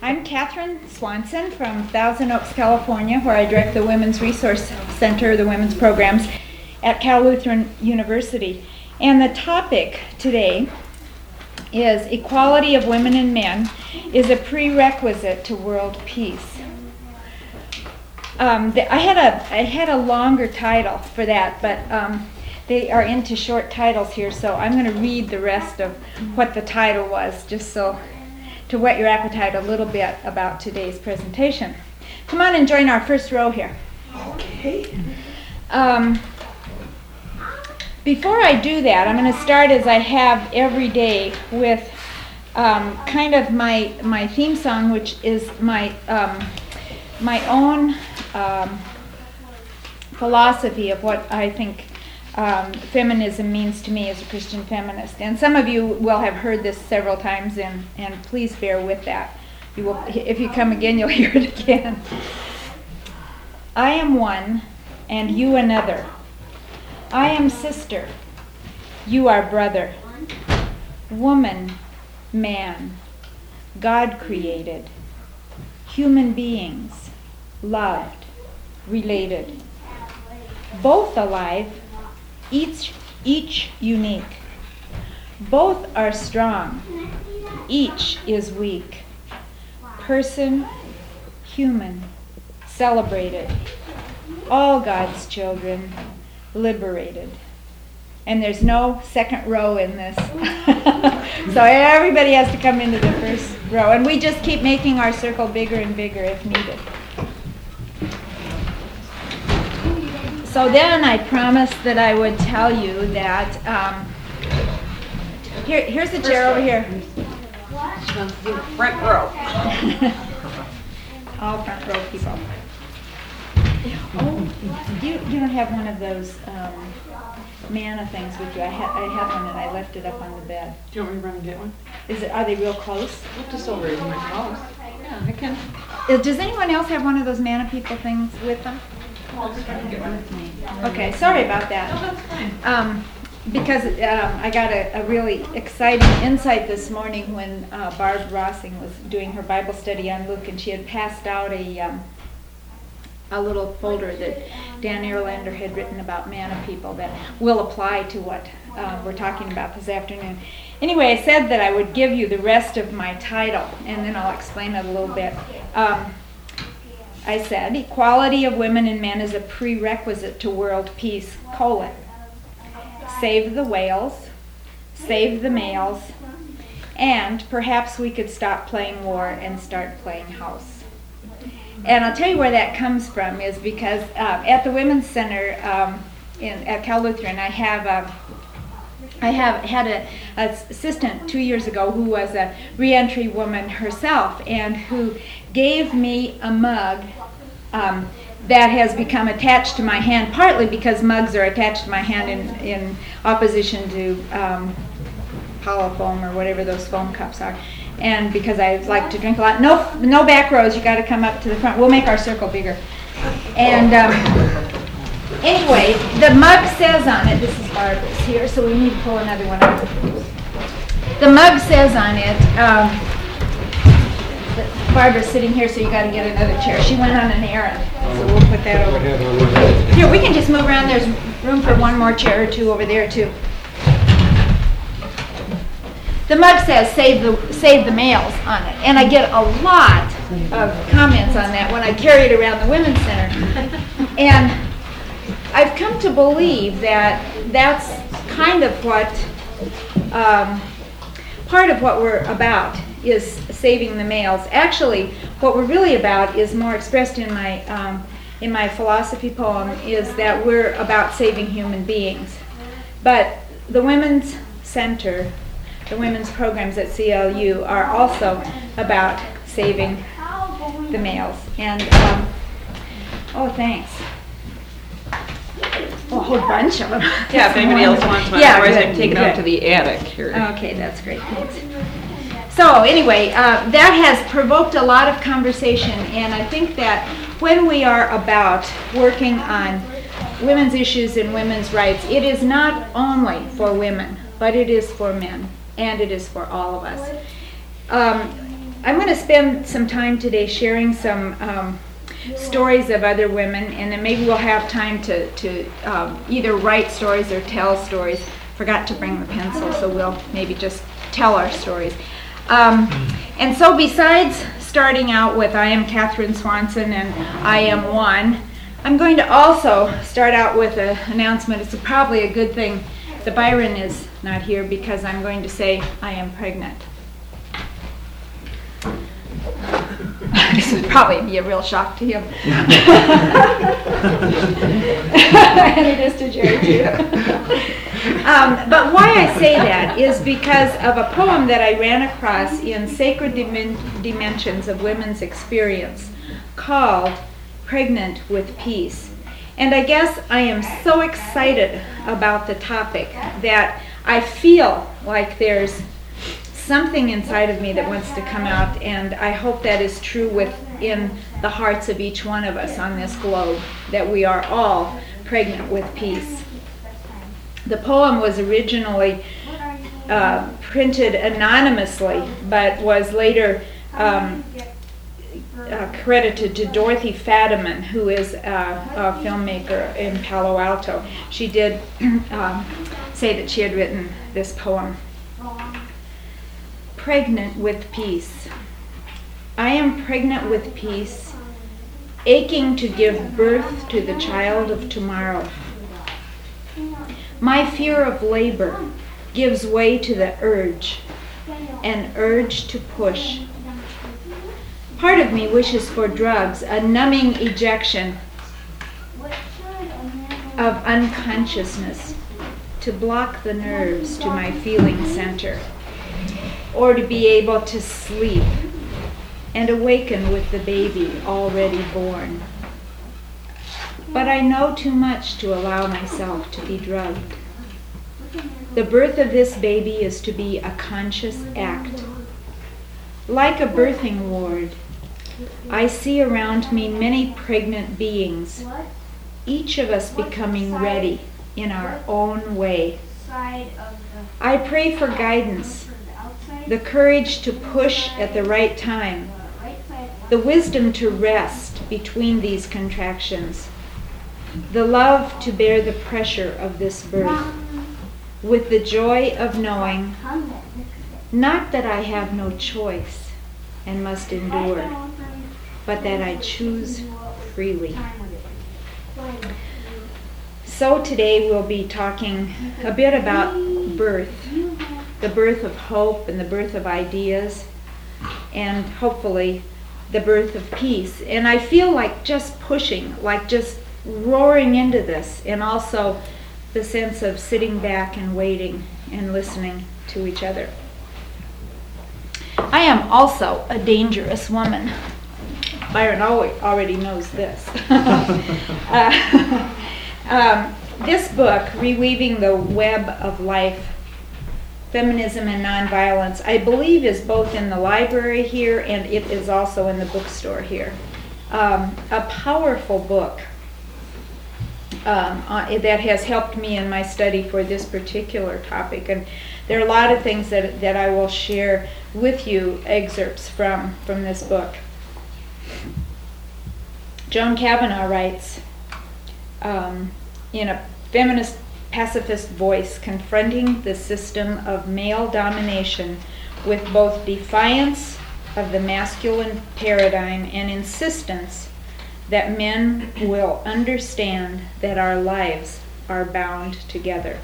I'm Catherine Swanson from Thousand Oaks, California, where I direct the Women's Resource Center, the women's programs at Cal Lutheran University. And the topic today is equality of women and men is a prerequisite to world peace. I had a longer title for that, but they are into short titles here, so I'm going to read the rest of what the title was, just so to whet your appetite a little bit about today's presentation. Come on and join our first row here. Okay. Before I do that, I'm going to start as I have every day with kind of my theme song, which is my own philosophy of what I think feminism means to me as a Christian feminist. And some of you will have heard this several times, and please bear with that. You will, if you come again, you'll hear it again. I am one, and you another. I am sister, you are brother. Woman, man, God created. Human beings, loved, related. Both alive, each unique. Both are strong, each is weak. Person, human, celebrated. All God's children, liberated. And there's no second row in this. So everybody has to come into the first row. And we just keep making our circle bigger and bigger if needed. So then I promised that I would tell you that, here's the chair over here. Front row. All front row people. Oh, you don't have one of those manna things with you. I have one and I left it up on the bed. Do you want me to run and get one? Are they real close? Just over in my house. Yeah, I can. Does anyone else have one of those manna people things with them? I'll just try to get one with me. Okay, sorry about that. No, that's fine. Because I got a really exciting insight this morning when Barb Rossing was doing her Bible study on Luke, and she had passed out a little folder that Dan Erlander had written about manna people that will apply to what we're talking about this afternoon. Anyway, I said that I would give you the rest of my title, and then I'll explain it a little bit. I said, equality of women and men is a prerequisite to world peace, : save the whales, save the males, and perhaps we could stop playing war and start playing house. And I'll tell you where that comes from is because at the Women's Center at Cal Lutheran, I have had an assistant 2 years ago who was a reentry woman herself and who gave me a mug that has become attached to my hand, partly because mugs are attached to my hand in opposition to Polyfoam or whatever those foam cups are, and because I like to drink a lot. No back rows, you got to come up to the front. We'll make our circle bigger. And anyway, the mug says on it, this is Barbara's here, so we need to pull another one out. The mug says on it, Barbara's sitting here, so you got to get another chair. She went on an errand, so we'll put that over. Here, we can just move around. There's room for one more chair or two over there, too. The mug says, save the males on it. And I get a lot of comments on that when I carry it around the Women's Center. And I've come to believe that that's kind of what, part of what we're about is saving the males. Actually, what we're really about is more expressed in my philosophy poem, is that we're about saving human beings. But the Women's Center, the women's programs at CLU are also about saving the males. And, oh, thanks. Oh, a whole bunch of them. Yeah, if anybody else wants one, otherwise I can take it out to the attic here. Okay, that's great. Thanks. So anyway, that has provoked a lot of conversation, and I think that when we are about working on women's issues and women's rights, it is not only for women, but it is for men, and it is for all of us. I'm going to spend some time today sharing some stories of other women, and then maybe we'll have time to either write stories or tell stories. Forgot to bring the pencil, so we'll maybe just tell our stories. And so besides starting out with I am Catherine Swanson and I am one, I'm going to also start out with an announcement. It's probably a good thing that Byron is not here, because I'm going to say I am pregnant. This would probably be a real shock to him. And it is to Jerry too. But why I say that is because of a poem that I ran across in Sacred Dimensions of Women's Experience called Pregnant with Peace. And I guess I am so excited about the topic that I feel like there's something inside of me that wants to come out, and I hope that is true within the hearts of each one of us on this globe, that we are all pregnant with peace. The poem was originally printed anonymously, but was later credited to Dorothy Fadiman, who is a filmmaker in Palo Alto. She did say that she had written this poem. Pregnant with peace. I am pregnant with peace, aching to give birth to the child of tomorrow. My fear of labor gives way to the urge, an urge to push. Part of me wishes for drugs, a numbing ejection of unconsciousness to block the nerves to my feeling center, or to be able to sleep and awaken with the baby already born. But I know too much to allow myself to be drugged. The birth of this baby is to be a conscious act. Like a birthing ward, I see around me many pregnant beings, each of us becoming ready in our own way. I pray for guidance, the courage to push at the right time, the wisdom to rest between these contractions, the love to bear the pressure of this birth, with the joy of knowing, not that I have no choice and must endure, but that I choose freely. So today we'll be talking a bit about birth, the birth of hope and the birth of ideas, and hopefully the birth of peace. And I feel like just pushing, like just roaring into this, and also the sense of sitting back and waiting and listening to each other. I am also a dangerous woman. Byron already knows this. This book, Reweaving the Web of Life, Feminism and Nonviolence, I believe is both in the library here and it is also in the bookstore here. A powerful book that has helped me in my study for this particular topic. And there are a lot of things that I will share with you, excerpts from this book. Joan Kavanaugh writes, in a feminist pacifist voice, confronting the system of male domination with both defiance of the masculine paradigm and insistence that men will understand that our lives are bound together.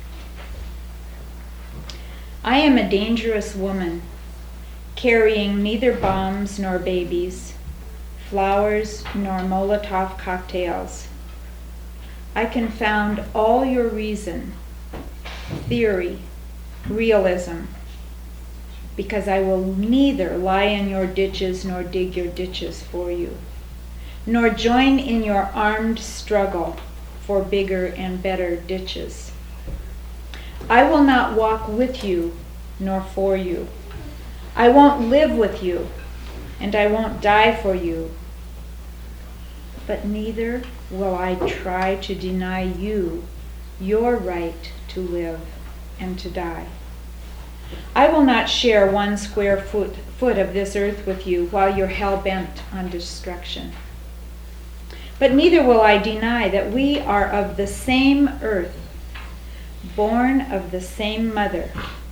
I am a dangerous woman, carrying neither bombs nor babies, flowers nor Molotov cocktails. I confound all your reason, theory, realism, because I will neither lie in your ditches nor dig your ditches for you, nor join in your armed struggle for bigger and better ditches. I will not walk with you nor for you. I won't live with you, and I won't die for you. But neither will I try to deny you your right to live and to die. I will not share 1 square foot of this earth with you while you're hell-bent on destruction. But neither will I deny that we are of the same earth, born of the same mother.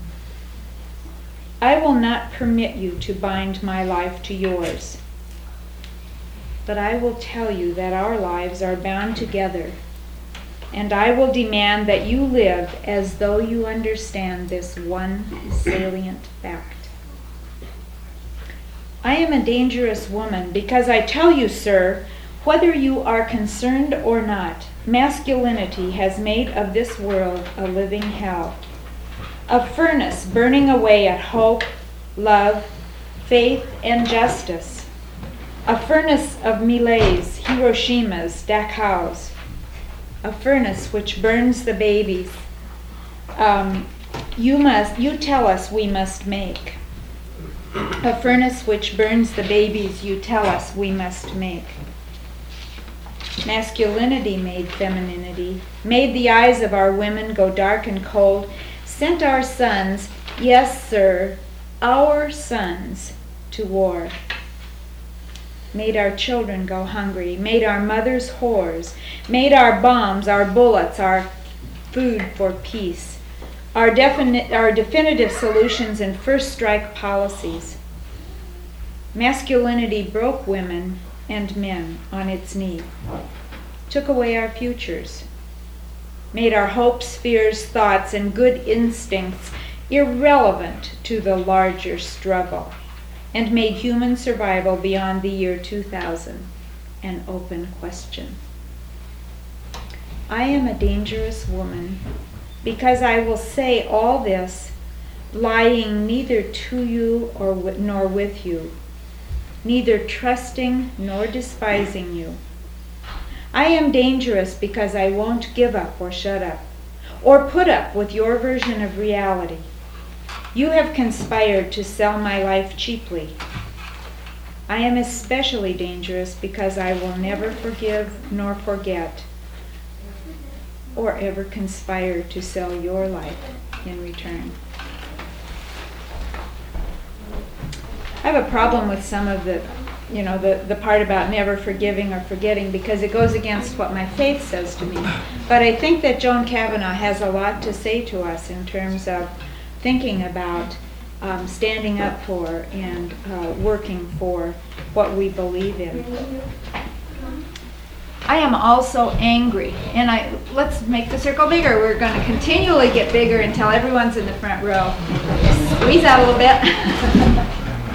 I will not permit you to bind my life to yours, but I will tell you that our lives are bound together, and I will demand that you live as though you understand this one salient fact. I am a dangerous woman because I tell you, sir, whether you are concerned or not, masculinity has made of this world a living hell, a furnace burning away at hope, love, faith, and justice, a furnace of Miles, Hiroshimas, Dachaus, a furnace which burns the babies you tell us we must make, a furnace which burns the babies you tell us we must make. Masculinity made femininity, made the eyes of our women go dark and cold, sent our sons, yes, sir, our sons, to war. Made our children go hungry, made our mothers whores, made our bombs, our bullets, our food for peace, our definitive solutions and first strike policies. Masculinity broke women and men on its knee, took away our futures, made our hopes, fears, thoughts, and good instincts irrelevant to the larger struggle, and made human survival beyond the year 2000 an open question. I am a dangerous woman because I will say all this lying neither to you nor with you, neither trusting nor despising you. I am dangerous because I won't give up or shut up, or put up with your version of reality. You have conspired to sell my life cheaply. I am especially dangerous because I will never forgive nor forget, or ever conspire to sell your life in return. I have a problem with some of the part about never forgiving or forgetting because it goes against what my faith says to me. But I think that Joan Kavanaugh has a lot to say to us in terms of thinking about standing up for and working for what we believe in. I am also angry, and let's make the circle bigger. We're going to continually get bigger until everyone's in the front row. Squeeze out a little bit.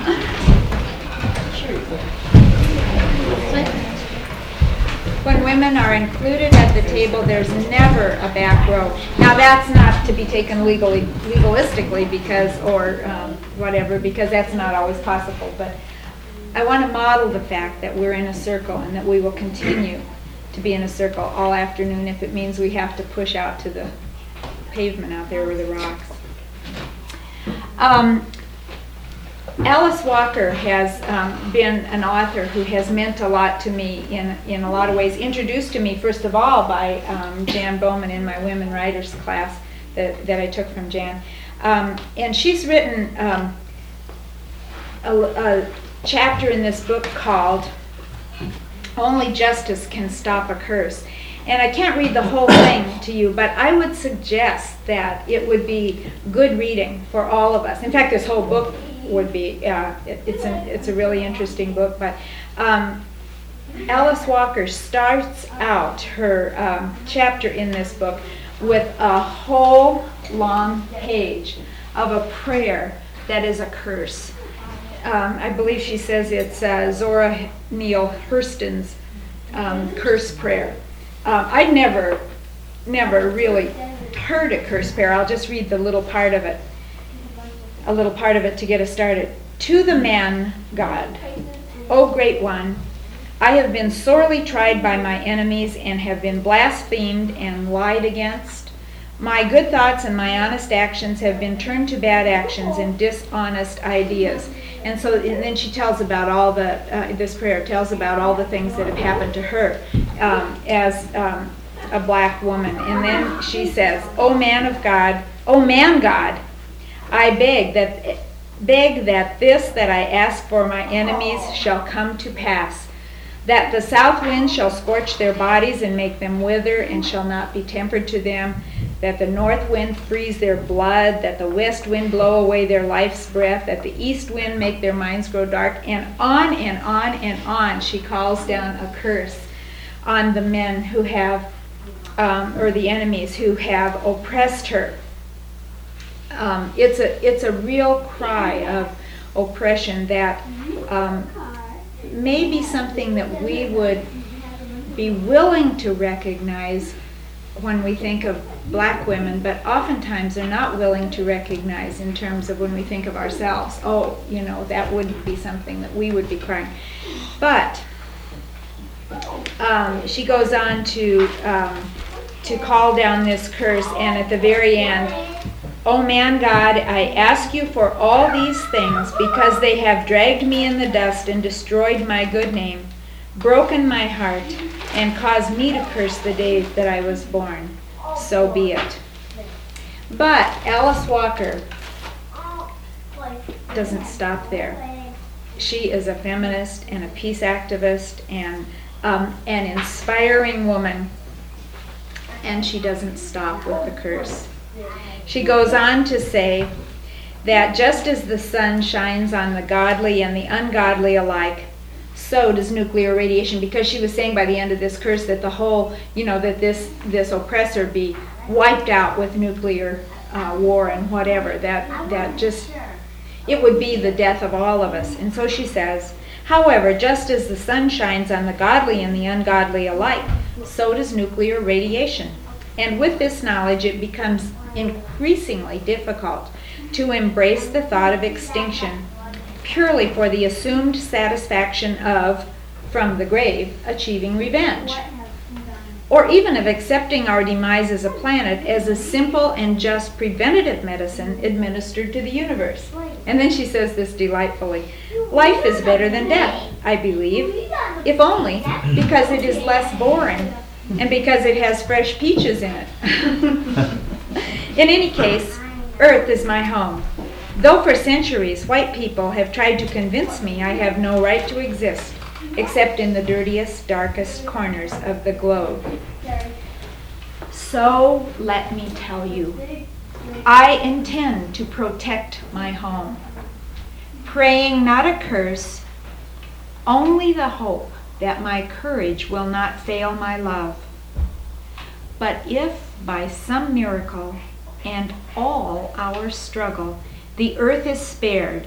When women are included at the table, there's never a back row. Now that's not to be taken legalistically because that's not always possible. But I want to model the fact that we're in a circle and that we will continue to be in a circle all afternoon if it means we have to push out to the pavement out there with the rocks. Alice Walker has been an author who has meant a lot to me in a lot of ways. Introduced to me, first of all, by Jan Bowman in my women writers class that I took from Jan. And she's written a chapter in this book called Only Justice Can Stop a Curse. And I can't read the whole thing to you, but I would suggest that it would be good reading for all of us. In fact, this whole book would be, it's a really interesting book, but Alice Walker starts out her chapter in this book with a whole long page of a prayer that is a curse. I believe she says it's Zora Neale Hurston's curse prayer. I'd never really heard a curse prayer. I'll just read a little part of it to get us started. To the man God, O great one, I have been sorely tried by my enemies and have been blasphemed and lied against. My good thoughts and my honest actions have been turned to bad actions and dishonest ideas. And then she tells about all this prayer tells about all the things that have happened to her as a black woman. And then she says, O man God, I beg that this that I ask for my enemies shall come to pass, that the south wind shall scorch their bodies and make them wither, and shall not be tempered to them, that the north wind freeze their blood, that the west wind blow away their life's breath, that the east wind make their minds grow dark, and on and on and on. She calls down a curse on the men who have, or the enemies who have oppressed her. It's a real cry of oppression that may be something that we would be willing to recognize when we think of black women, but oftentimes are not willing to recognize in terms of when we think of ourselves. Oh, that wouldn't be something that we would be crying. But she goes on to call down this curse, and at the very end, "O man God, I ask you for all these things, because they have dragged me in the dust and destroyed my good name, broken my heart, and caused me to curse the day that I was born. So be it." But Alice Walker doesn't stop there. She is a feminist and a peace activist and an inspiring woman, and she doesn't stop with the curse. She goes on to say that just as the sun shines on the godly and the ungodly alike, so does nuclear radiation, because she was saying by the end of this curse that the whole, that this oppressor be wiped out with nuclear war and whatever, that just, it would be the death of all of us. And so she says, however, just as the sun shines on the godly and the ungodly alike, so does nuclear radiation. And with this knowledge, it becomes increasingly difficult to embrace the thought of extinction purely for the assumed satisfaction of, from the grave, achieving revenge, or even of accepting our demise as a planet as a simple and just preventative medicine administered to the universe. And then she says this delightfully: life is better than death, I believe, if only because it is less boring and because it has fresh peaches in it. In any case, Earth is my home. Though for centuries white people have tried to convince me I have no right to exist, except in the dirtiest, darkest corners of the globe. So let me tell you, I intend to protect my home, praying not a curse, only the hope that my courage will not fail my love. But if by some miracle and all our struggle the earth is spared,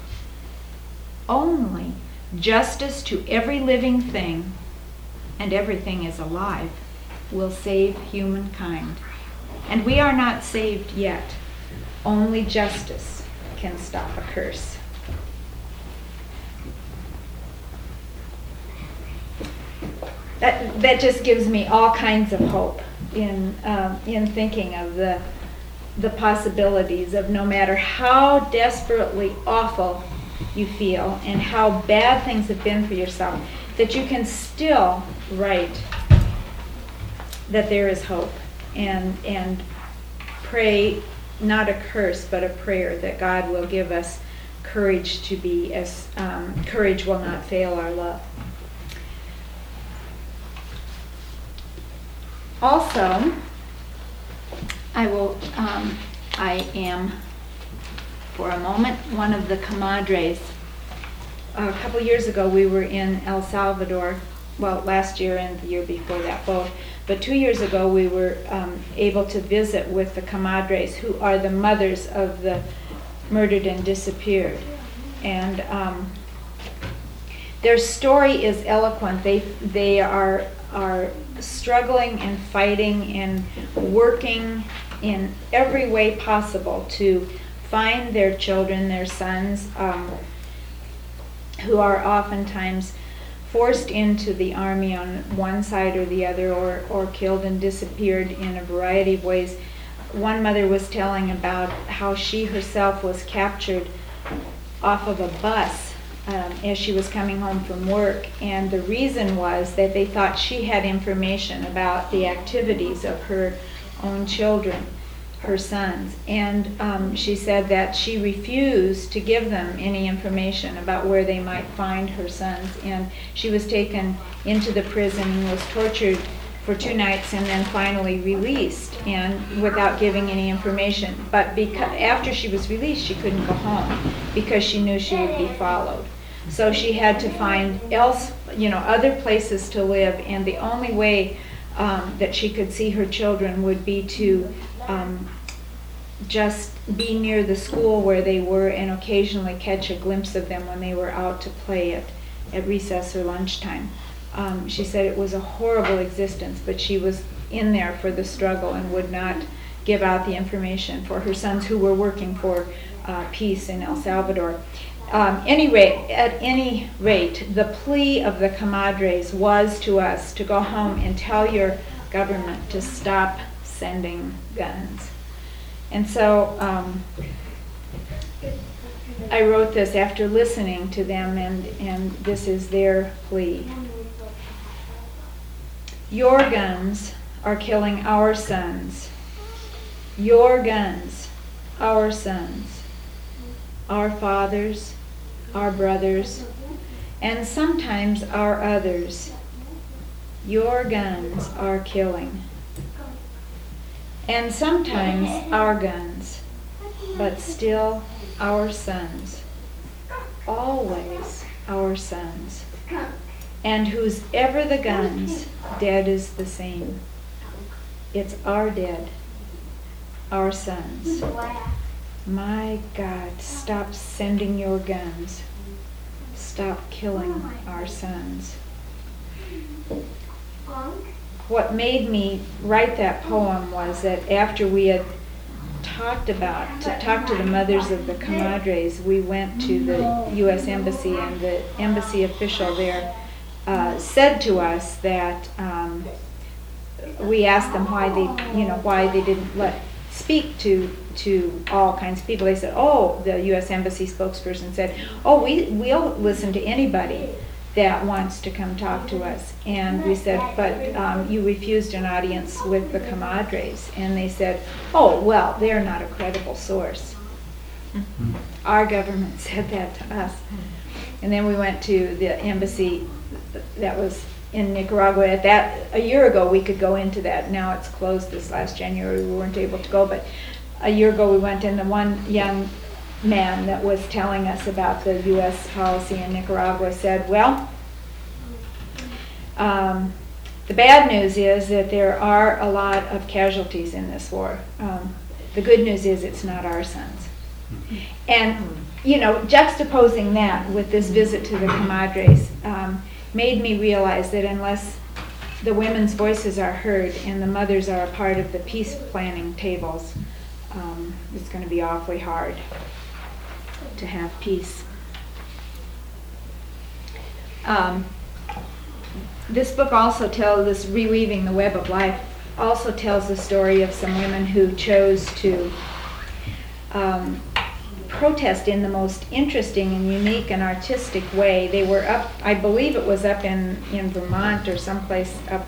only justice to every living thing, and everything is alive, will save humankind. And we are not saved yet. Only justice can stop a curse. That just gives me all kinds of hope in thinking of the possibilities of, no matter how desperately awful you feel and how bad things have been for yourself, that you can still write that there is hope and pray not a curse but a prayer that God will give us courage to be as courage will not fail our love. Also, I am, for a moment, one of the comadres. A couple years ago, we were in El Salvador, well, last year and the year before that both, but 2 years ago we were able to visit with the comadres, who are the mothers of the murdered and disappeared. And their story is eloquent. They are struggling and fighting and working in every way possible to find their children, their sons, who are oftentimes forced into the army on one side or the other, or killed and disappeared in a variety of ways. One mother was telling about how she herself was captured off of a bus as she was coming home from work, and the reason was that they thought she had information about the activities of her own children, her sons. And she said that she refused to give them any information about where they might find her sons. And she was taken into the prison and was tortured for 2 nights and then finally released, and without giving any information. But after she was released, she couldn't go home because she knew she would be followed. So she had to find other places to live, and the only way that she could see her children would be to just be near the school where they were and occasionally catch a glimpse of them when they were out to play at recess or lunchtime. She said it was a horrible existence, but she was in there for the struggle and would not give out the information for her sons who were working for peace in El Salvador. At any rate, the plea of the comadres was to us to go home and tell your government to stop sending guns. And so I wrote this after listening to them, and this is their plea. Your guns are killing our sons. Your guns, our sons, our fathers, our brothers, and sometimes our others. Your guns are killing. And sometimes our guns, but still our sons. Always our sons. And whose ever the guns, dead is the same. It's our dead, our sons. My God, stop sending your guns. Stop killing our sons. What made me write that poem was that after we had talked to the mothers of the comadres, we went to the U.S. Embassy, and the embassy official there said to us that we asked them why they didn't speak to all kinds of people. They said, the U.S. Embassy spokesperson said, we'll listen to anybody that wants to come talk to us. And we said, but you refused an audience with the comadres. And they said, they're not a credible source. Mm-hmm. Our government said that to us. And then we went to the embassy that was in Nicaragua. A year ago we could go into that. Now it's closed. This last January we weren't able to go, but a year ago we went, and the one young man that was telling us about the U.S. policy in Nicaragua said, the bad news is that there are a lot of casualties in this war. The good news is it's not our sons. And juxtaposing that with this visit to the comadres made me realize that unless the women's voices are heard and the mothers are a part of the peace planning tables, it's going to be awfully hard to have peace. This book also tells, this Reweaving the Web of Life, also tells the story of some women who chose to protest in the most interesting and unique and artistic way. They were up, I believe it was up in Vermont or someplace up,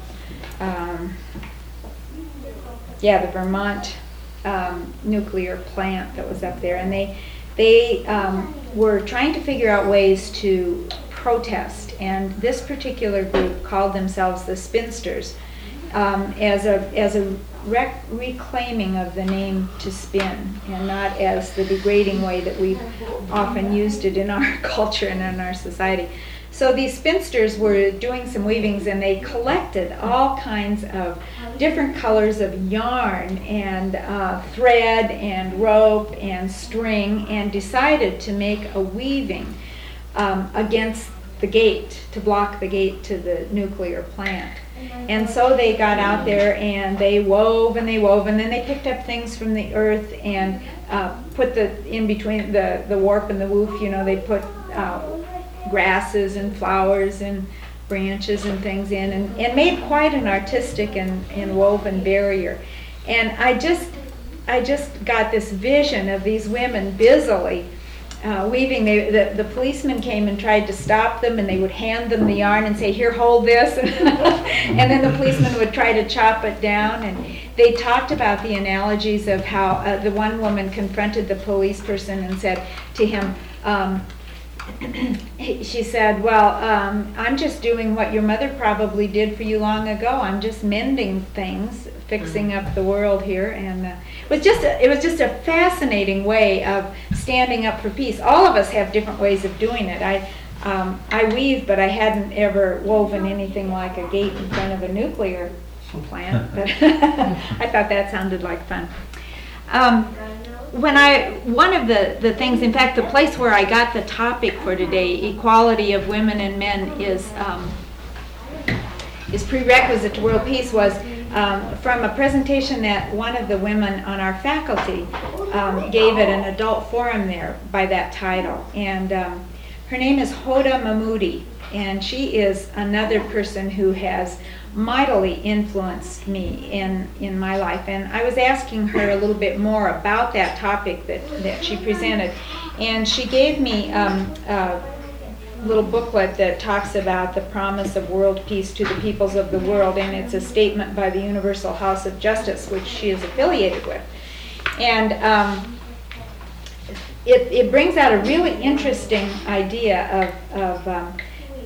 the Vermont nuclear plant that was up there, and they were trying to figure out ways to protest, and this particular group called themselves the Spinsters, as a reclaiming of the name to spin, and not as the degrading way that we've often used it in our culture and in our society. So these spinsters were doing some weavings, and they collected all kinds of different colors of yarn and thread and rope and string, and decided to make a weaving against the gate, to block the gate to the nuclear plant. And so they got out there and they wove and they wove, and then they picked up things from the earth and put in between the warp and the woof, they put grasses and flowers and branches and things in, and made quite an artistic and woven barrier. And I just got this vision of these women busily weaving, the policeman came and tried to stop them, and they would hand them the yarn and say, "Here, hold this," and then the policeman would try to chop it down. And they talked about the analogies of how the one woman confronted the police person and said to him, she said, "Well, I'm just doing what your mother probably did for you long ago. I'm just mending things, fixing up the world here." And it was just a fascinating way of standing up for peace. All of us have different ways of doing it. I weave, but I hadn't ever woven anything like a gate in front of a nuclear plant. But I thought that sounded like fun. One of the things, in fact, the place where I got the topic for today, equality of women and men, is prerequisite to world peace, was from a presentation that one of the women on our faculty gave at an adult forum there by that title. And her name is Hoda Mahmoudi, and she is another person who has mightily influenced me in my life. And I was asking her a little bit more about that topic that she presented. And she gave me a little booklet that talks about the promise of world peace to the peoples of the world. And it's a statement by the Universal House of Justice, which she is affiliated with. And it brings out a really interesting idea of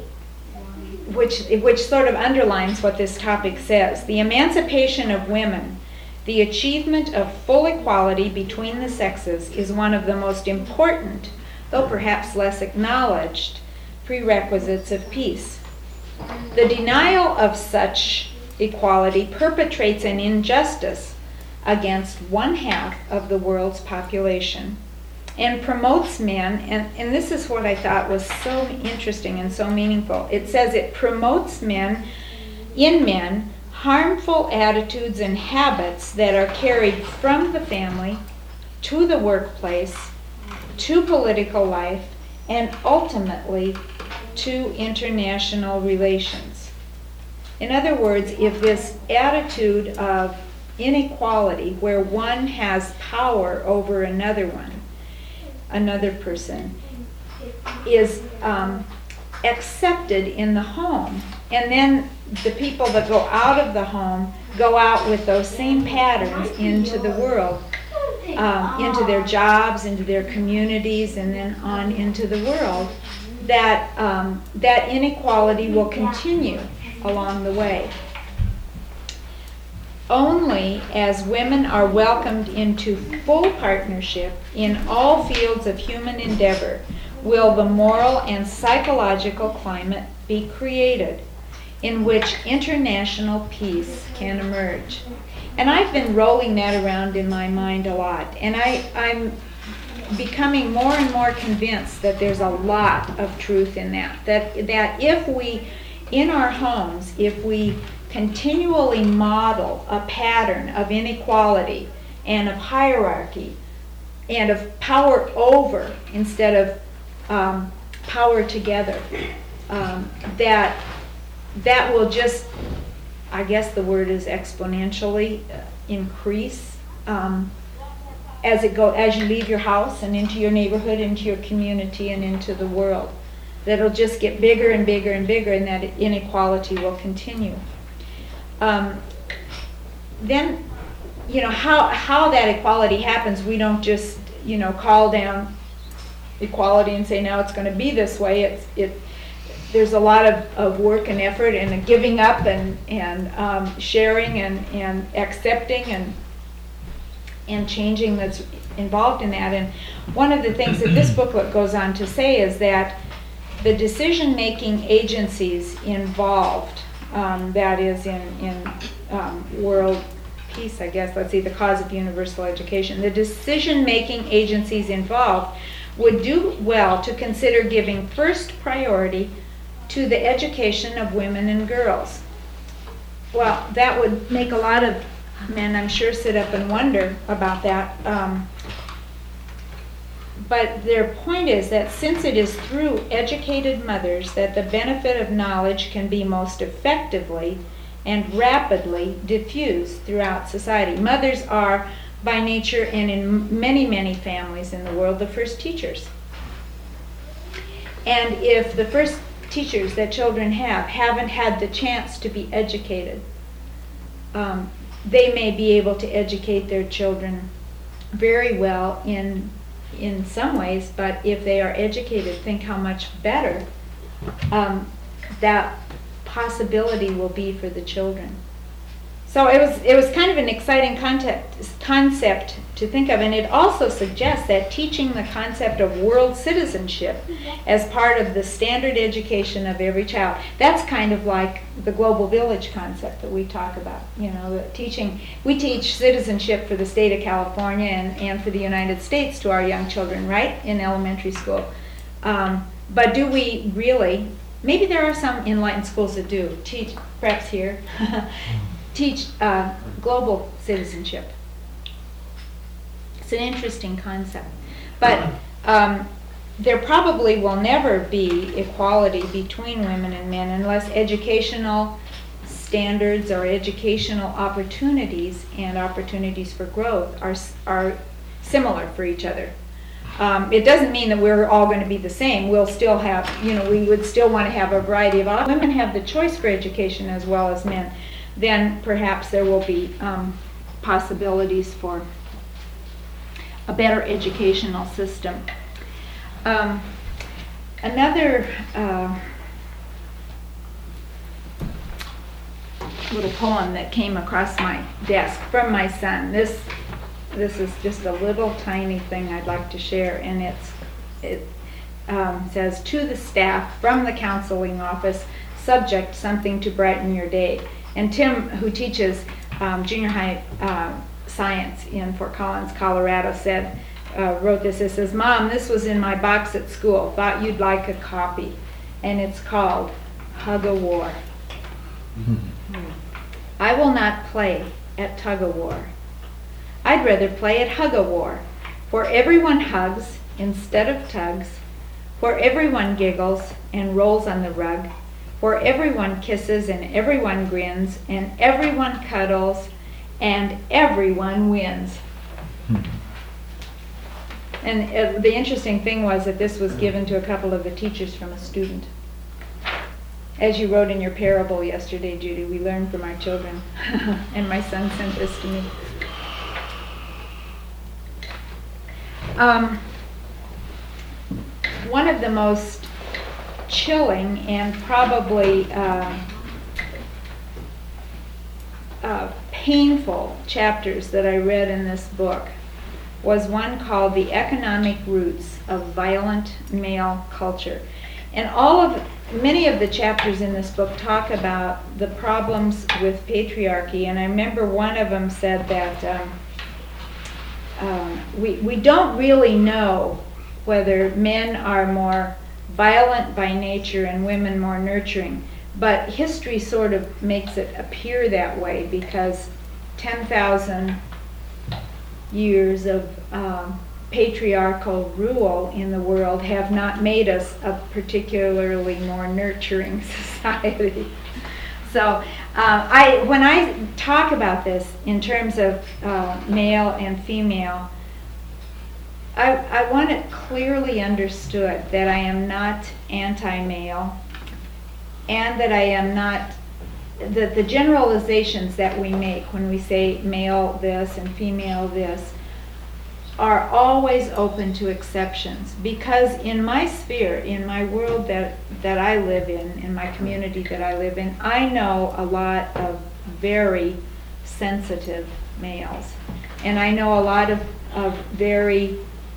which sort of underlines what this topic says. The emancipation of women, the achievement of full equality between the sexes, is one of the most important, though perhaps less acknowledged, prerequisites of peace. The denial of such equality perpetrates an injustice against one half of the world's population and promotes men, and this is what I thought was so interesting and so meaningful. It says it promotes in men harmful attitudes and habits that are carried from the family to the workplace, to political life, and ultimately to international relations. In other words, if this attitude of inequality, where one has power over another person, is accepted in the home, and then the people that go out of the home go out with those same patterns into the world, into their jobs, into their communities, and then on into the world, that inequality will continue along the way. Only as women are welcomed into full partnership in all fields of human endeavor will the moral and psychological climate be created in which international peace can emerge. And I've been rolling that around in my mind a lot, and I'm becoming more and more convinced that there's a lot of truth in that if we, in our homes, if we continually model a pattern of inequality and of hierarchy and of power over instead of power together, that will just, I guess the word is exponentially increase as you leave your house and into your neighborhood, into your community, and into the world. That'll just get bigger and bigger and bigger, and that inequality will continue. Then, how that equality happens, we don't just, call down equality and say, now it's going to be this way. There's a lot of work and effort and a giving up and sharing and accepting and changing that's involved in that. And one of the things that this booklet goes on to say is that the decision-making agencies involved, that is in world peace, I guess, let's see, the cause of universal education, the decision-making agencies involved would do well to consider giving first priority to the education of women and girls. Well, that would make a lot of men, I'm sure, sit up and wonder about that. But their point is that since it is through educated mothers that the benefit of knowledge can be most effectively and rapidly diffused throughout society. Mothers are, by nature and in many, many families in the world, the first teachers. And if the first teachers that children haven't had the chance to be educated, they may be able to educate their children very well in some ways, but if they are educated, think how much better that possibility will be for the children. So it was kind of an exciting concept to think of, and it also suggests that teaching the concept of world citizenship as part of the standard education of every child, that's kind of like the global village concept that we talk about. You know, we teach citizenship for the state of California and for the United States to our young children, right, in elementary school. But do we really? Maybe there are some enlightened schools that do teach, perhaps here, teach global citizenship. It's an interesting concept. But there probably will never be equality between women and men unless educational standards or educational opportunities and opportunities for growth are similar for each other. It doesn't mean that we're all going to be the same. We'll still have, we would still want to have a variety of women have the choice for education as well as men. Then perhaps there will be possibilities for a better educational system. Another little poem that came across my desk from my son. This is just a little tiny thing I'd like to share, and it says, "To the staff from the counseling office, subject something to brighten your day." And Tim, who teaches junior high science in Fort Collins, Colorado, wrote this. It says, "Mom, this was in my box at school. Thought you'd like a copy." And it's called Hug a War. I will not play at tug a war. I'd rather play at Hug a War, where everyone hugs instead of tugs, where everyone giggles and rolls on the rug, where everyone kisses and everyone grins and everyone cuddles and everyone wins. And the interesting thing was that this was given to a couple of the teachers from a student. As you wrote in your parable yesterday, Judy, we learn from our children. And my son sent this to me. One of the most chilling and probably painful chapters that I read in this book was one called "The Economic Roots of Violent Male Culture." And many of the chapters in this book talk about the problems with patriarchy, and I remember one of them said that we don't really know whether men are more violent by nature and women more nurturing, but history sort of makes it appear that way because 10,000 years of patriarchal rule in the world have not made us a particularly more nurturing society. So when I talk about this in terms of male and female, I want it clearly understood that I am not anti-male, and that I am not, that the generalizations that we make when we say male this and female this are always open to exceptions, because in my sphere, in my world that I live in my community that I live in, I know a lot of very sensitive males, and I know a lot of very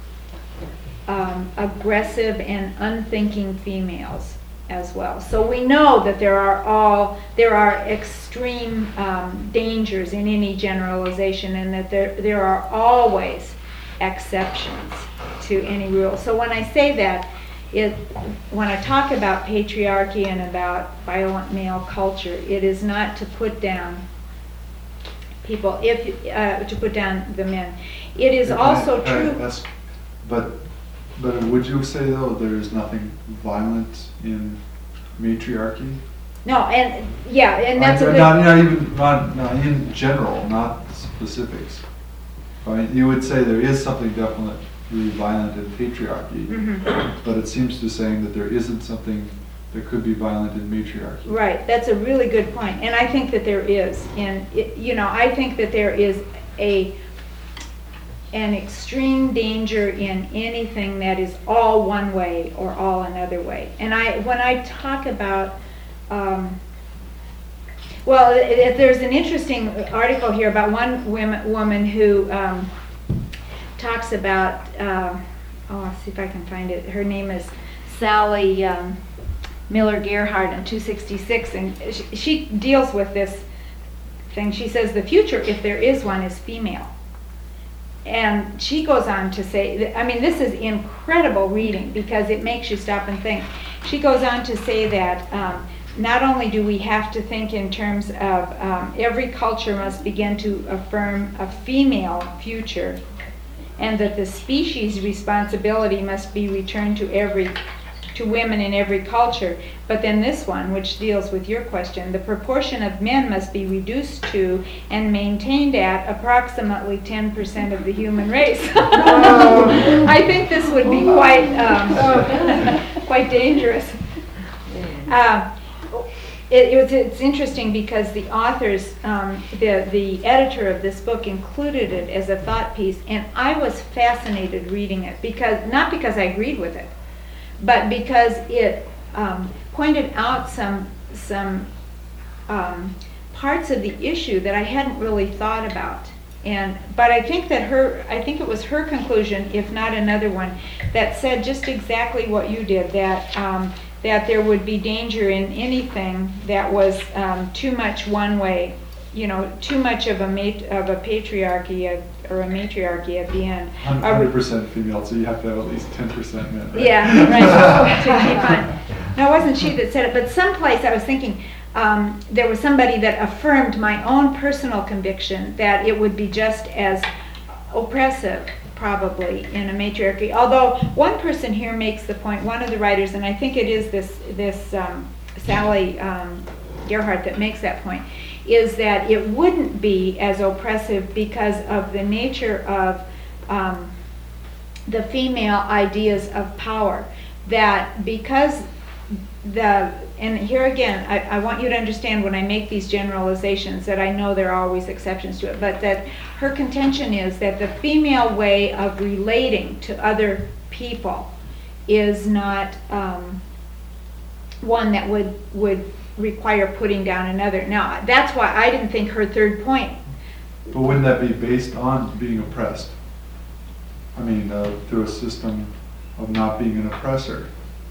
aggressive and unthinking females as well. So we know that there are extreme dangers in any generalization, and that there are always exceptions to any rule. So when I say that, when I talk about patriarchy and about violent male culture, it is not to put down people, to put down the men. It is also true. But would you say though there is nothing violent in matriarchy? No, and yeah, and that's not in general, not specifics. Right? You would say there is something definite really violent in patriarchy, but it seems to saying that there isn't something that could be violent in matriarchy. Right, that's a really good point, and I think that there is, and I think that there is an extreme danger in anything that is all one way or all another way. And when I talk about, there's an interesting article here about one woman who talks about, I'll see if I can find it. Her name is Sally Miller Gerhardt in 266, and she deals with this thing. She says the future, if there is one, is female. And she goes on to say, I mean, this is incredible reading because it makes you stop and think. She goes on to say that not only do we have to think in terms of every culture must begin to affirm a female future, and that the species responsibility must be returned to women in every culture. But then this one, which deals with your question, the proportion of men must be reduced to and maintained at approximately 10% of the human race. I think this would be quite dangerous. It's interesting because the authors, the editor of this book included it as a thought piece, and I was fascinated reading it, not because I agreed with it, but because it pointed out some parts of the issue that I hadn't really thought about. But I think it was her conclusion, if not another one, that said just exactly what you did, that there would be danger in anything that was too much one way, too much of a patriarchy or a matriarchy at the end. 100% female, so you have to have at least 10% men. Right? Yeah, right. To keep on. Now, it wasn't she that said it, but someplace I was thinking there was somebody that affirmed my own personal conviction that it would be just as oppressive, probably, in a matriarchy. Although one person here makes the point, one of the writers, and I think it is this Sally Gerhardt that makes that point, is that it wouldn't be as oppressive because of the nature of the female ideas of power. That because and here again, I want you to understand when I make these generalizations that I know there are always exceptions to it, but that her contention is that the female way of relating to other people is not one that would require putting down another. Now, that's why I didn't think her third point. But wouldn't that be based on being oppressed? I mean, through a system of not being an oppressor.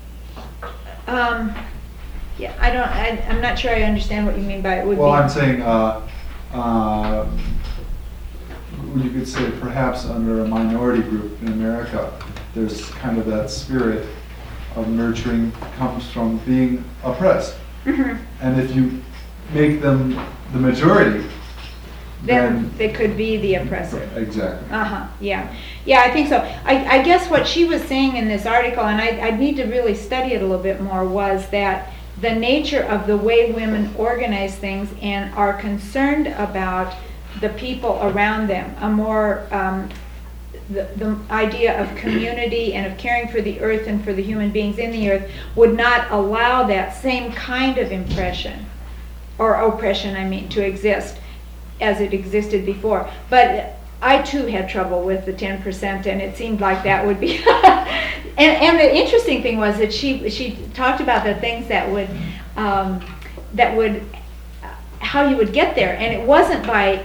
Yeah, I'm not sure I understand what you mean by it would be. Well, I'm saying, you could say perhaps under a minority group in America, there's kind of that spirit of nurturing comes from being oppressed. And if you make them the majority, then they could be the oppressor. Exactly. Yeah, I think so. I guess what she was saying in this article, and I'd need to really study it a little bit more, was that the nature of the way women organize things and are concerned about the people around them, a more the idea of community and of caring for the earth and for the human beings in the earth would not allow that same kind of impression or oppression, to exist as it existed before. But I too had trouble with the 10%, and it seemed like that would be and the interesting thing was that she talked about the things that would how you would get there, and it wasn't by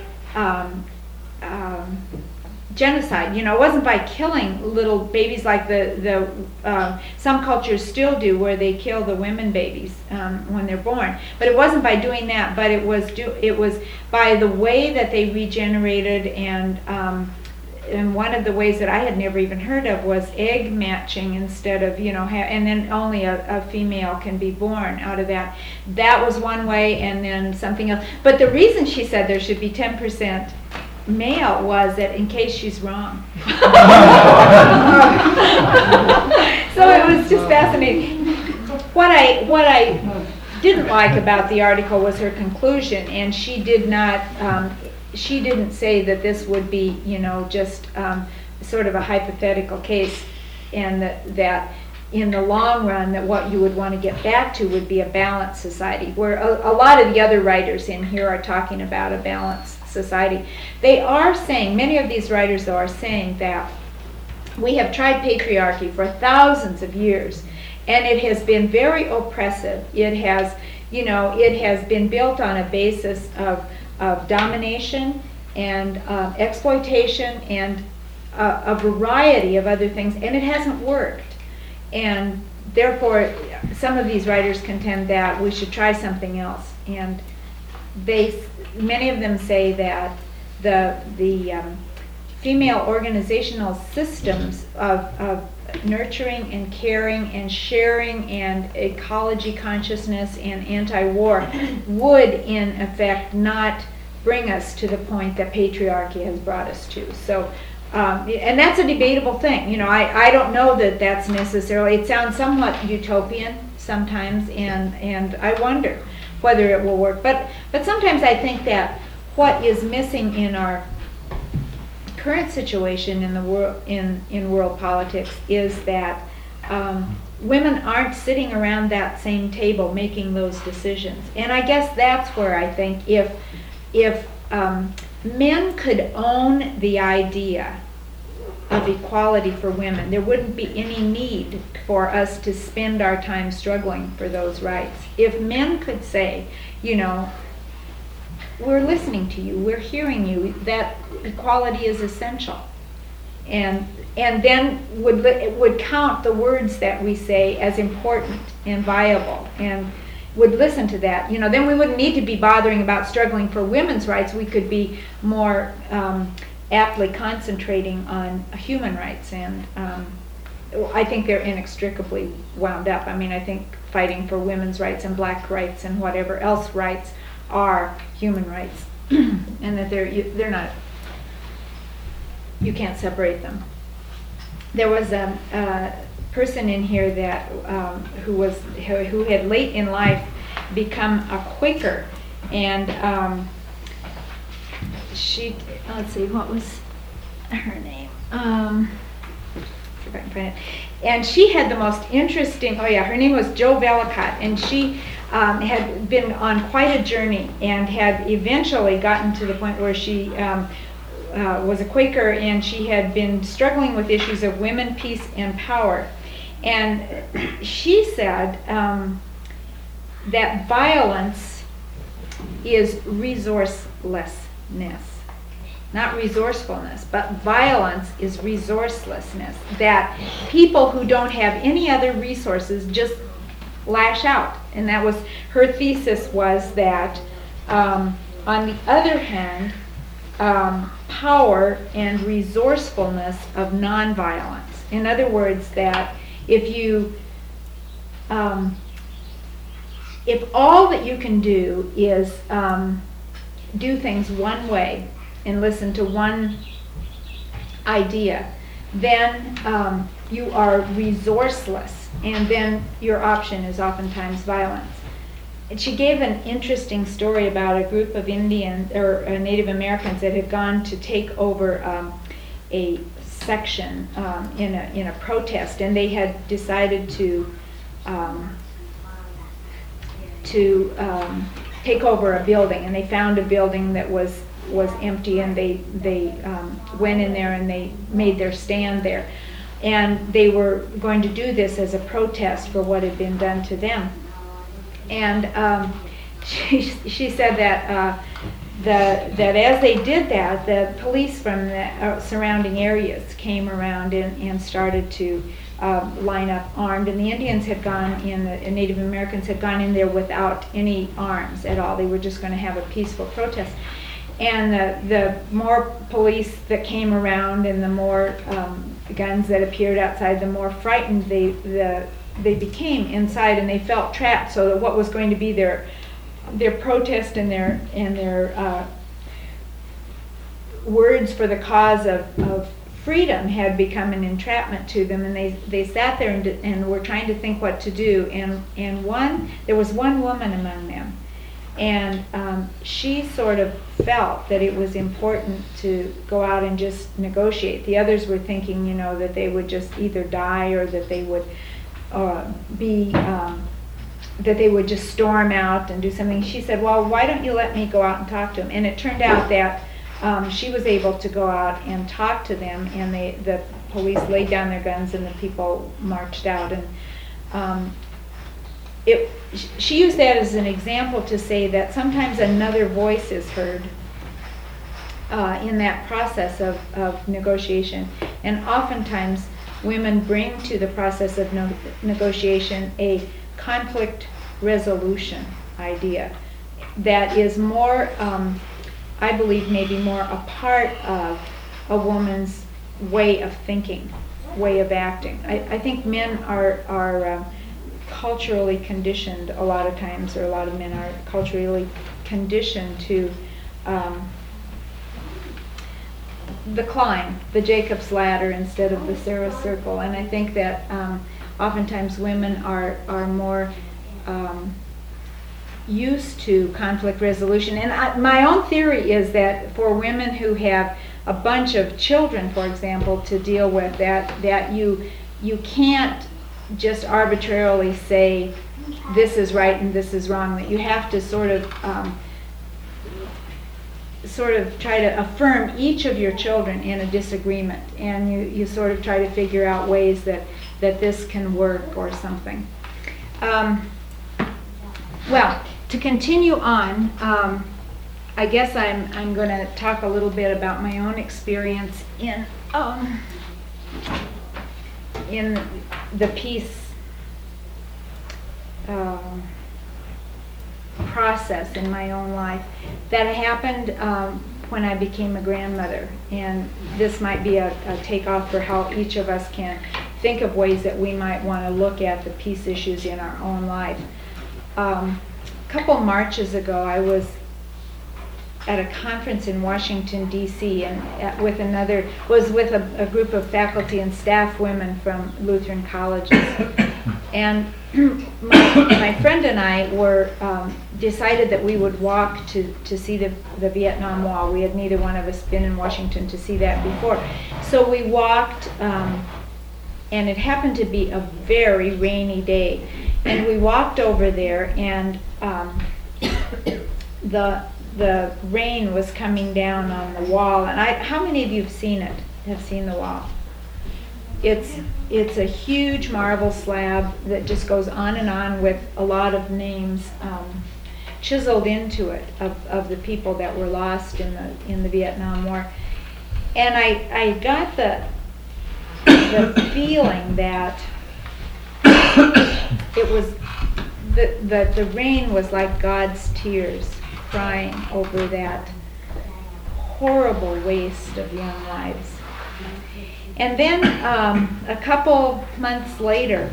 genocide. It wasn't by killing little babies like the some cultures still do, where they kill the women babies when they're born. But it wasn't by doing that. But it was by the way that they regenerated, and one of the ways that I had never even heard of was egg matching instead of and then only a female can be born out of that. That was one way, and then something else. But the reason she said there should be 10% male was that in case she's wrong. So it was just fascinating. What I didn't like about the article was her conclusion, and she didn't say that this would be just sort of a hypothetical case, and that in the long run, that what you would want to get back to would be a balanced society, where a lot of the other writers in here are talking about a balanced society. They are saying, many of these writers though are saying that we have tried patriarchy for thousands of years, and it has been very oppressive. It has, it has been built on a basis of domination and exploitation and a variety of other things, and it hasn't worked. And therefore, some of these writers contend that we should try something else. And many of them say that the female organizational systems of nurturing and caring and sharing and ecology consciousness and anti-war would, in effect, not bring us to the point that patriarchy has brought us to. So. And that's a debatable thing. I don't know that that's necessarily, it sounds somewhat utopian sometimes, and I wonder whether it will work. But sometimes I think that what is missing in our current situation in the world, in world politics, is that women aren't sitting around that same table making those decisions. And I guess that's where I think if men could own the idea of equality for women, there wouldn't be any need for us to spend our time struggling for those rights. If men could say, we're listening to you, we're hearing you, that equality is essential, and then would count the words that we say as important and viable, and would listen to that, then we wouldn't need to be bothering about struggling for women's rights. We could be more aptly concentrating on human rights, and I think they're inextricably wound up. I mean, I think fighting for women's rights and black rights and whatever else rights are human rights, and that they're not. You can't separate them. There was a person in here that who had late in life become a Quaker, and she, let's see, what was her name? If I can find it. And she had the most interesting, her name was Jo Vellacott, and she had been on quite a journey and had eventually gotten to the point where she was a Quaker, and she had been struggling with issues of women, peace, and power. And she said that violence is resourcelessness. Not resourcefulness, but violence is resourcelessness. That people who don't have any other resources just lash out. And that was, her thesis was that, on the other hand, power and resourcefulness of nonviolence. In other words, that if all that you can do is do things one way and listen to one idea, then you are resourceless, and then your option is oftentimes violence. And she gave an interesting story about a group of Indian or Native Americans that had gone to take over a section in a protest, and they had decided to take over a building, and they found a building that was empty, and they went in there and they made their stand there, and they were going to do this as a protest for what had been done to them. And she said that that as they did that, the police from the surrounding areas came around and started to line up armed, and the Indians had gone in, the Native Americans had gone in there without any arms at all. They were just going to have a peaceful protest. And the more police that came around and the more guns that appeared outside, the more frightened they became inside, and they felt trapped. So that what was going to be their protest and their words for the cause of freedom had become an entrapment to them, and they sat there and were trying to think what to do. And there was one woman among them And she sort of felt that it was important to go out and just negotiate. The others were thinking, you know, that they would just either die or that they would that they would just storm out and do something. She said, well, why don't you let me go out and talk to them? And it turned out that she was able to go out and talk to them, and the police laid down their guns and the people marched out. And she used that as an example to say that sometimes another voice is heard in that process of negotiation. And oftentimes women bring to the process of negotiation a conflict resolution idea that is more, I believe, maybe more a part of a woman's way of thinking, way of acting. I think men are culturally conditioned a lot of times, or a lot of men are culturally conditioned to the climb, the Jacob's ladder instead of the Sarah's circle. And I think that oftentimes women are more used to conflict resolution. And my own theory is that for women who have a bunch of children, for example, to deal with, that you can't just arbitrarily say this is right and this is wrong, that you have to sort of try to affirm each of your children in a disagreement, and you sort of try to figure out ways that this can work or something. Well, to continue on, I guess I'm going to talk a little bit about my own experience in the peace process in my own life that happened when I became a grandmother. And this might be a takeoff for how each of us can think of ways that we might want to look at the peace issues in our own life. A couple Marches ago, I was at a conference in Washington, D.C., and with a group of faculty and staff women from Lutheran colleges. And my friend and I were decided that we would walk to see the Vietnam Wall. We had neither one of us been in Washington to see that before. So we walked, and it happened to be a very rainy day. And we walked over there, and the rain was coming down on the wall. And how many of you have seen the wall? It's a huge marble slab that just goes on and on with a lot of names chiseled into it of the people that were lost in the Vietnam War. And I got the feeling that it was the rain was like God's tears crying over that horrible waste of young lives. And then a couple months later,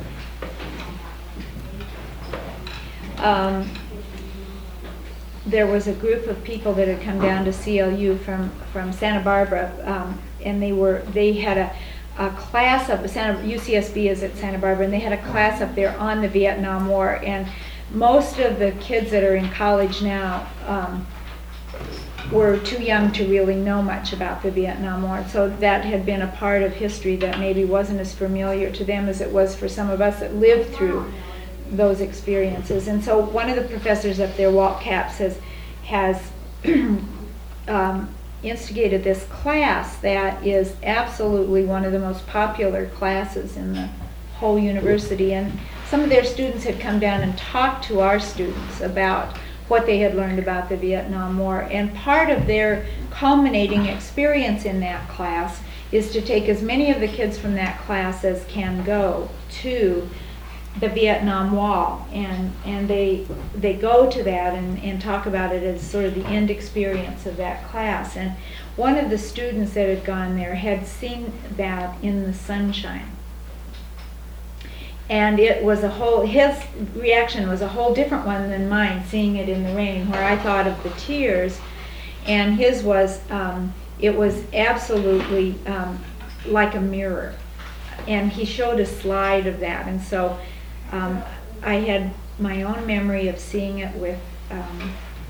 there was a group of people that had come down to CLU from Santa Barbara, and they had a class up. UCSB is at Santa Barbara, and they had a class up there on the Vietnam War. And most of the kids that are in college now were too young to really know much about the Vietnam War. So that had been a part of history that maybe wasn't as familiar to them as it was for some of us that lived through those experiences. And so one of the professors up there, Walt Capps, has instigated this class that is absolutely one of the most popular classes in the whole university. And some of their students had come down and talked to our students about what they had learned about the Vietnam War. And part of their culminating experience in that class is to take as many of the kids from that class as can go to the Vietnam Wall. And they go to that and talk about it as sort of the end experience of that class. And one of the students that had gone there had seen that in the sunshine. And his reaction was a whole different one than mine, seeing it in the rain, where I thought of the tears. And his was, it was absolutely like a mirror. And he showed a slide of that. And so I had my own memory of seeing it with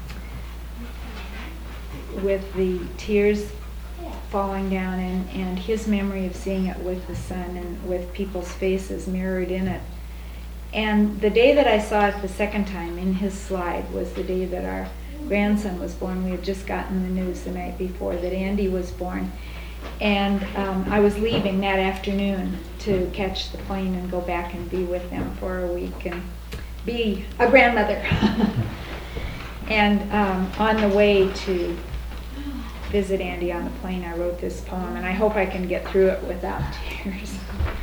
with the tears falling down and his memory of seeing it with the sun and with people's faces mirrored in it. And the day that I saw it the second time in his slide was the day that our grandson was born. We had just gotten the news the night before that Andy was born. And I was leaving that afternoon to catch the plane and go back and be with them for a week and be a grandmother. And on the way to visit Andy on the plane, I wrote this poem, and I hope I can get through it without tears.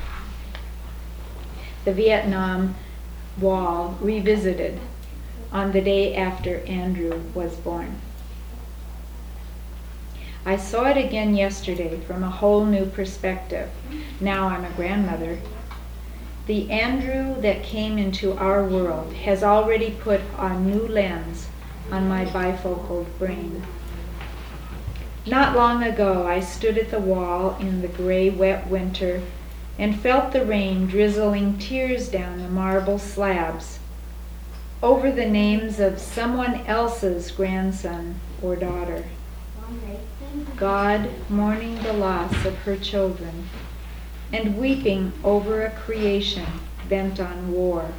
The Vietnam Wall revisited on the day after Andrew was born. I saw it again yesterday from a whole new perspective. Now I'm a grandmother. The Andrew that came into our world has already put a new lens on my bifocal brain. Not long ago, I stood at the wall in the gray, wet winter and felt the rain drizzling tears down the marble slabs over the names of someone else's grandson or daughter. God mourning the loss of her children and weeping over a creation bent on war.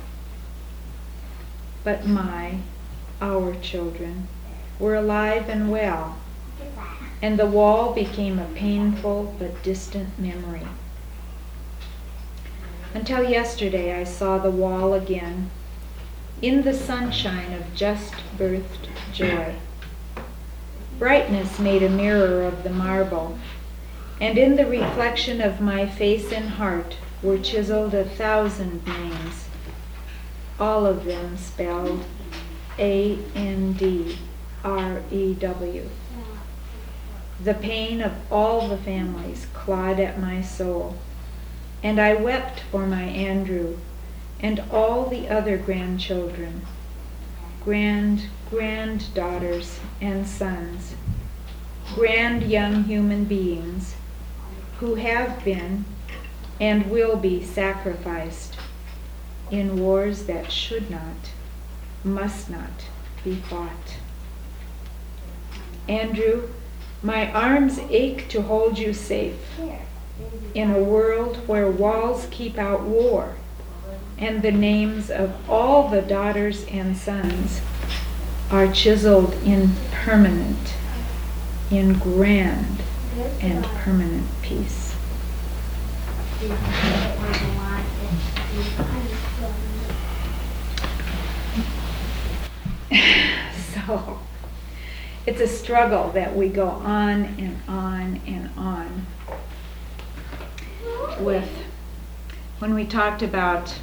But our children were alive and well, and the wall became a painful but distant memory. Until yesterday, I saw the wall again in the sunshine of just birthed joy. Brightness made a mirror of the marble, and in the reflection of my face and heart were chiseled 1,000 names, all of them spelled Andrew. The pain of all the families clawed at my soul, and I wept for my Andrew and all the other grandchildren, granddaughters and sons, grand young human beings who have been and will be sacrificed in wars that should not, must not be fought. Andrew, my arms ache to hold you safe in a world where walls keep out war, and the names of all the daughters and sons are chiseled in permanent, in grand and permanent peace. So, it's a struggle that we go on and on and on with. When we talked about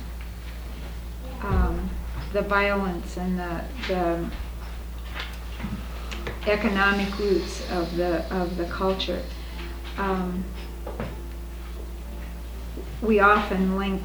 the violence and the economic roots of the culture, we often link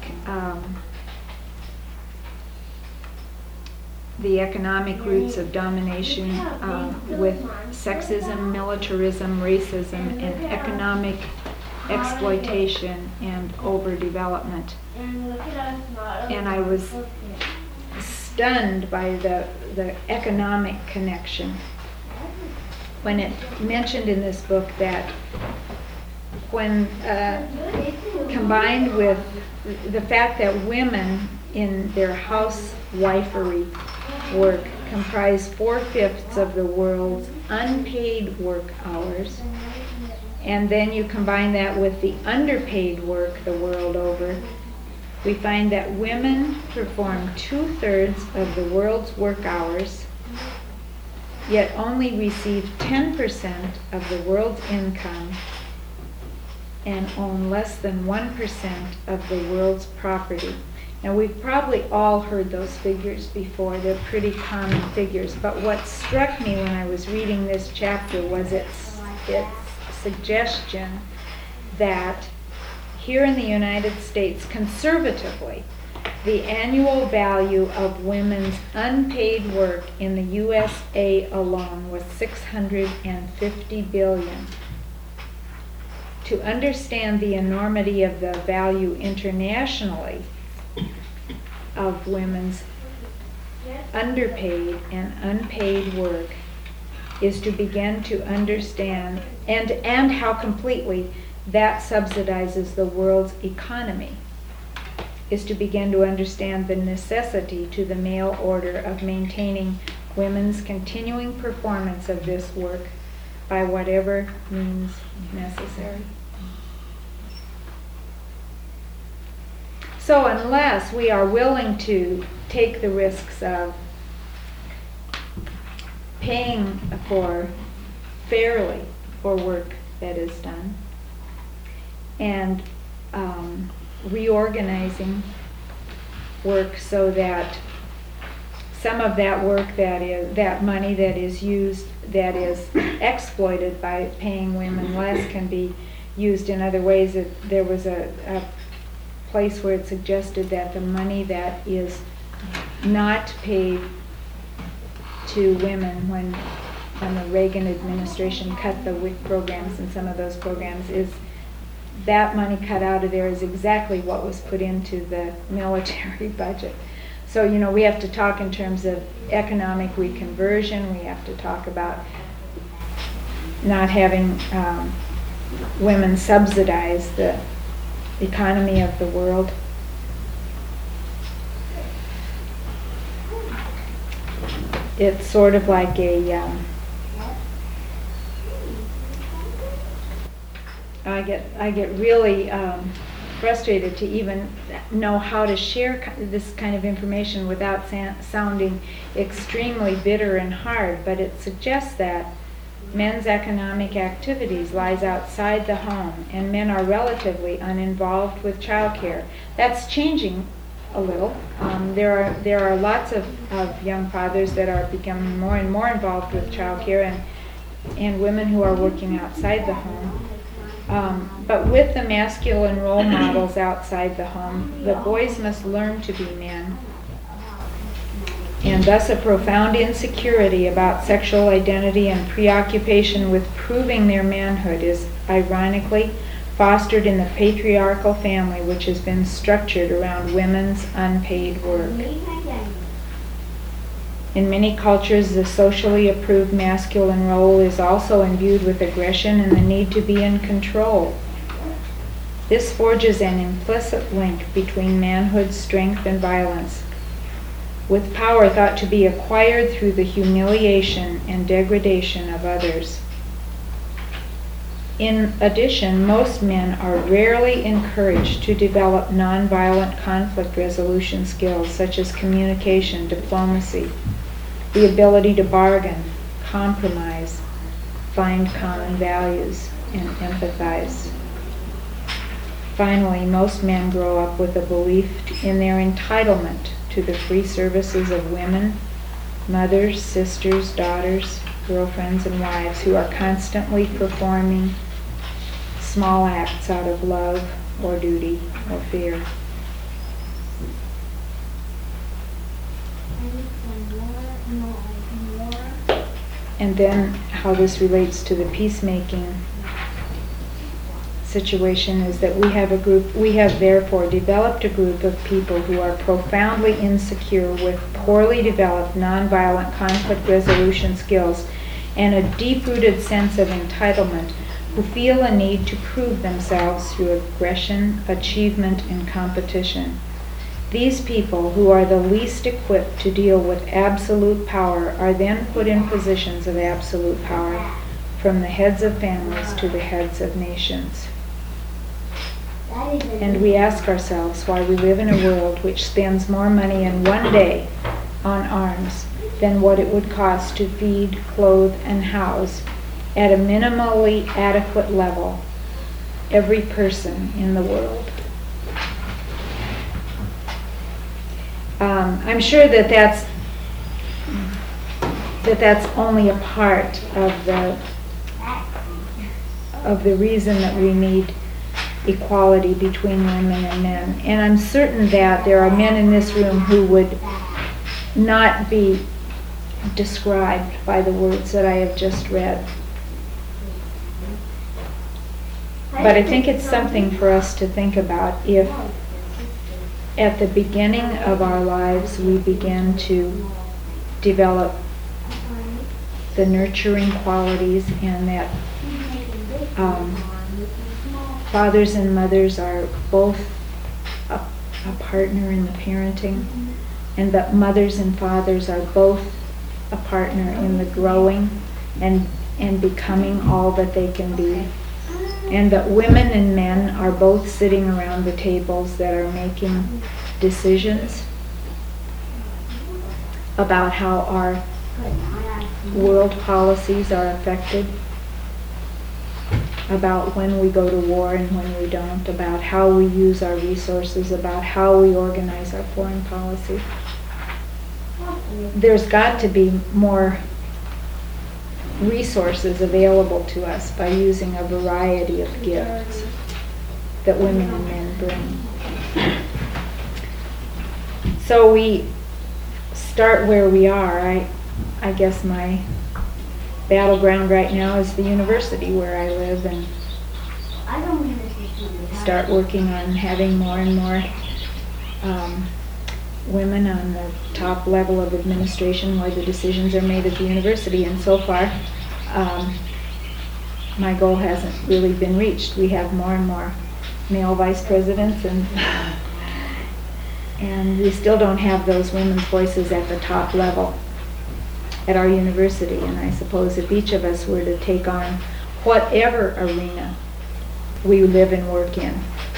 the economic roots of domination with sexism, militarism, racism, and economic exploitation and overdevelopment. And I was stunned by the economic connection when it mentioned in this book that when combined with the fact that women in their housewifery work comprise 4/5 of the world's unpaid work hours, and then you combine that with the underpaid work the world over, we find that women perform 2/3 of the world's work hours, yet only receive 10% of the world's income and own less than 1% of the world's property. Now, we've probably all heard those figures before. They're pretty common figures. But what struck me when I was reading this chapter was its suggestion that here in the United States, conservatively, the annual value of women's unpaid work in the USA alone was $650 billion. To understand the enormity of the value internationally of women's underpaid and unpaid work, is to begin to understand and how completely that subsidizes the world's economy, is to begin to understand the necessity to the male order of maintaining women's continuing performance of this work by whatever means necessary. So unless we are willing to take the risks of paying fairly for work that is done, and reorganizing work so that some of that work that money that is used, that is exploited by paying women less, can be used in other ways. There was a place where it suggested that the money that is not paid to women when the Reagan administration cut the WIC programs and some of those programs, is that money cut out of there is exactly what was put into the military budget. So, we have to talk in terms of economic reconversion. We have to talk about not having women subsidize the economy of the world. It's sort of like I get really frustrated to even know how to share this kind of information without sounding extremely bitter and hard, but it suggests that men's economic activities lies outside the home, and men are relatively uninvolved with childcare. That's changing a little. There are lots of young fathers that are becoming more and more involved with childcare, and women who are working outside the home. But with the masculine role models outside the home, the boys must learn to be men. And thus a profound insecurity about sexual identity and preoccupation with proving their manhood is ironically fostered in the patriarchal family, which has been structured around women's unpaid work. In many cultures, the socially approved masculine role is also imbued with aggression and the need to be in control. This forges an implicit link between manhood's strength and violence, with power thought to be acquired through the humiliation and degradation of others. In addition, most men are rarely encouraged to develop nonviolent conflict resolution skills such as communication, diplomacy, the ability to bargain, compromise, find common values, and empathize. Finally, most men grow up with a belief in their entitlement to the free services of women, mothers, sisters, daughters, girlfriends, and wives who are constantly performing small acts out of love or duty or fear. And then how this relates to the peacemaking situation is that we have therefore developed a group of people who are profoundly insecure with poorly developed nonviolent conflict resolution skills and a deep-rooted sense of entitlement, who feel a need to prove themselves through aggression, achievement, and competition. These people, who are the least equipped to deal with absolute power, are then put in positions of absolute power, from the heads of families to the heads of nations. And we ask ourselves why we live in a world which spends more money in one day on arms than what it would cost to feed, clothe, and house at a minimally adequate level every person in the world. I'm sure that's only a part of the reason that we need equality between women and men. And I'm certain that there are men in this room who would not be described by the words that I have just read. But I think it's something for us to think about if at the beginning of our lives we begin to develop the nurturing qualities, and that fathers and mothers are both a partner in the parenting, and that mothers and fathers are both a partner in the growing and becoming all that they can be. And that women and men are both sitting around the tables that are making decisions about how our world policies are affected, about when we go to war and when we don't, about how we use our resources, about how we organize our foreign policy. There's got to be more resources available to us by using a variety of gifts that women and men bring. So we start where we are. I guess my battleground right now is the university where I live, and start working on having more and more women on the top level of administration where the decisions are made at the university. And so far, my goal hasn't really been reached. We have more and more male vice presidents, and we still don't have those women's voices at the top level at our university. And I suppose if each of us were to take on whatever arena we live and work in,